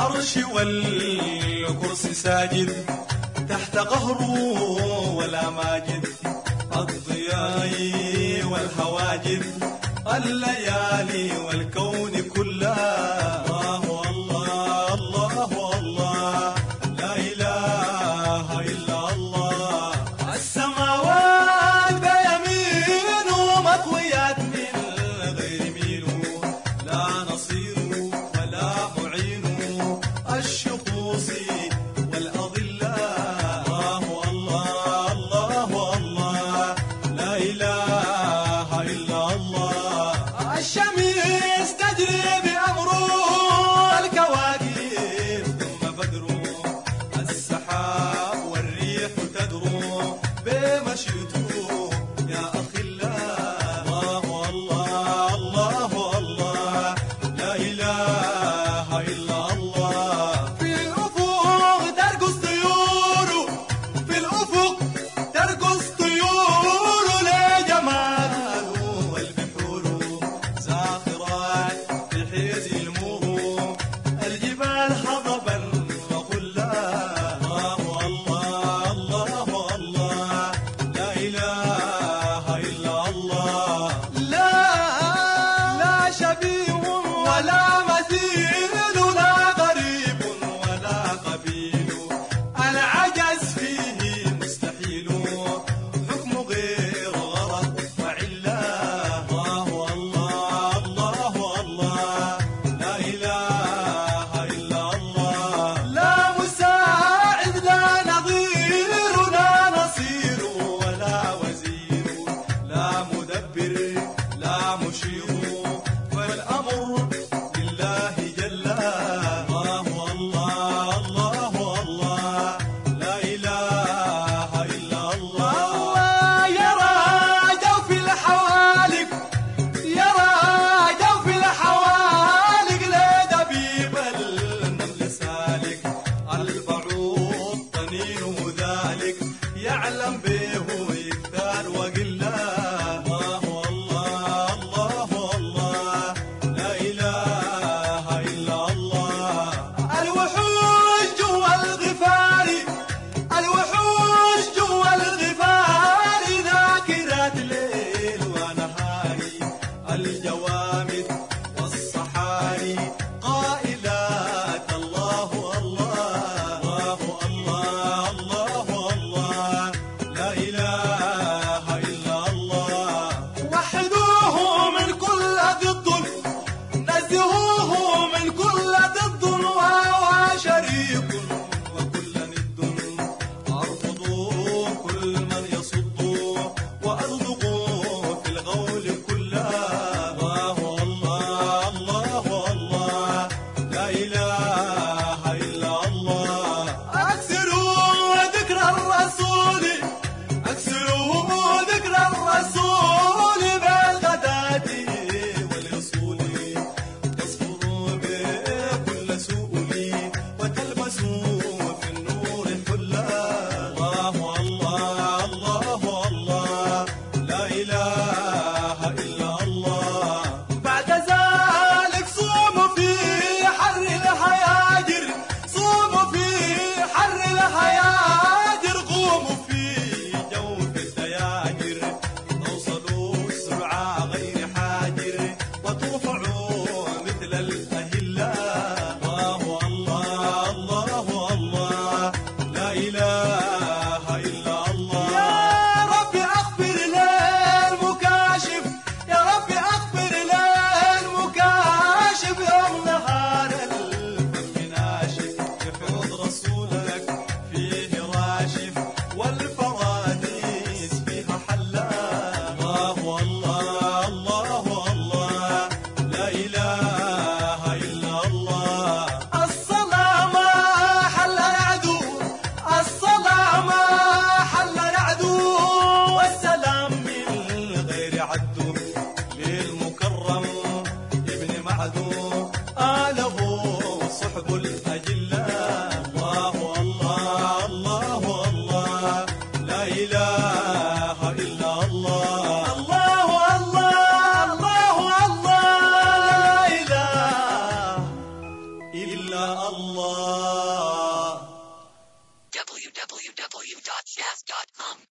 العرش والكرسي ساجد تحت قهره ولا ماجد، الضياء والهواجد الليالي والكون كلها. الله الله الله الله لا إله إلا الله. السماوات بيمينه مطويات من غير ميله، لا نصير ولا معين الشخوص والأضلاء. الله الله الله الله لا إله إلا الله. الشمس تجري بأمره الكواكب ثم بدره، السحاب والريح تدرو بمشيته يا أخي الله. الله الله الله لا إله إلا الله. في الأفق ترقص طيور، في الأفق ترقص طيور لجماله، والبحور زاخرات بحيز الموه، الجبال هضبا وقلا. الله الله الله الله لا إله إلا الله. لا شبيه ولا مثيل، لا غريب ولا قبيل، العجز فيه مستحيل، حكم غير غرض وعلا. الله الله الله الله لا إله إلا الله. لا مساعد لا نظير، لا نصير ولا وزير، لا مدبر لا مشير، فالأمر لله جل. الله الله الله الله لا إله إلا الله. يرى جوف الحوالق، يرى جوف الحوالق لدبيب النمل سالك، البعوض طنينه ذلك يعلم به يكثر وقلا. الله الله الله الله لا إله إلا الله. الوحوش جوا الغفار، الوحوش جوا الغفار ذاكرات ليل ونهاري، الجوامد والصحاري قائلات الله الله الله الله الله لا إله إلا الله. وحدوه من كل ضد، نزهوه من كل ضد، وهو شريك وكل ند. أرفضوا كل من يصد، وأصدقوا في القول كلها. الله الله الله الله لا إله إلا الله. أكثروا ذكر الرسول، أكثروا ذكر الرسول بالغداة واليصول، تصفروا بكل سؤل وتلبسوا في النور حلا. الله الله الله الله لا إله إلا الله. بعد ذلك صوموا في حر الهياجر، صوموا في حر الهياجر، قوموا في جوف الدياجر، توصلوا سرعة غير حاجر، وترفعوا مثل الأهلة. الله الله الله الله لا إله إلا الله. يا رب أغفر للمكاشف، يا رب أغفر للمكاشف، يوم نهار الفم ناشف، بحوض رسولك فيه راشف، والفراديس فيها حلا. الله الله الله الله لا إله إلا الله. الصلاة ما حل العدو، الصلاة ما حل العدو، والسلام من غير عدو،